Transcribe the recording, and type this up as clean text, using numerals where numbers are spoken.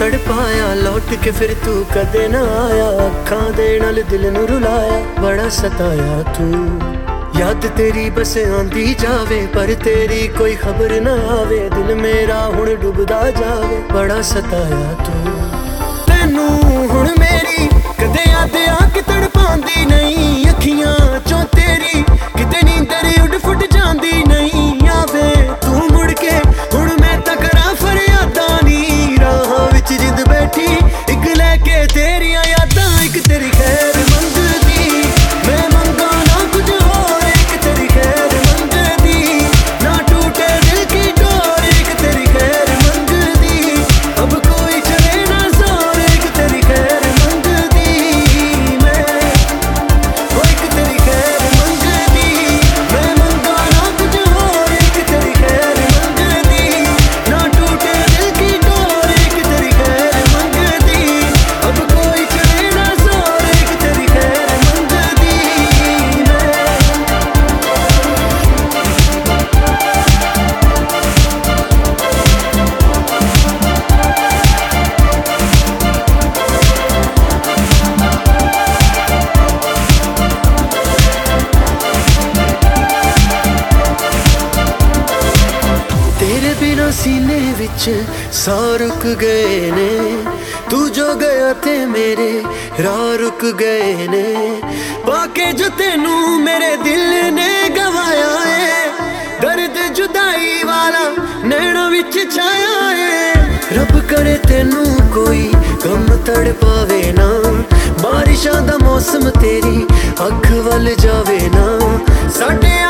तड़पाया लौट के फिर तू कदे ना आया। अखां दे नाल दिल नू रुलाया बड़ा सताया तू। याद तेरी बस आंदी जावे पर तेरी कोई खबर ना आवे। दिल मेरा हुण डुबदा जावे बड़ा सताया तू। तैनू हुण मेरी कदे याद आके तड़पांदी नहीं। अखियां चों तेरी किते नींदर उड़ फुट जांदी नहीं। आवे तू मुड़ के हुण मैं तां करां फरियादां नी। राह विच जिंद बैठी इक लैके तेरियां यादां। इक तेरी खैर मंगदी मैं मंगा ना कुछ होर। इक तेरी खैर मंगदी ना टूटे दिल की डोर। इक तेरी खैर मंगदी अब कोई चले ना जोर। इक तेरी खैर मंगदी मैं ओ इक तेरी खैर मंगदी मैं मंगा ना कुछ होर। इक तेरी खैर मंगदी ना टूटे दिल की डोर। इक तेरी खैर मंगदी अब कोई चले ना जोर। इक तेरी खैर मंगदी मैं तेरे बिना सीने विच सा रुक गए ने। तू जो गया ते मेरे राह रुक गए ने। पाके जो तेनू मेरे दिल ने गवाया है। दर्द जुदाई वाला नैना विच छाया है। रब करे तेनू कोई गम तड़ पावे ना। बारिशां दा मौसम तेरी अख वल जावे ना। साडे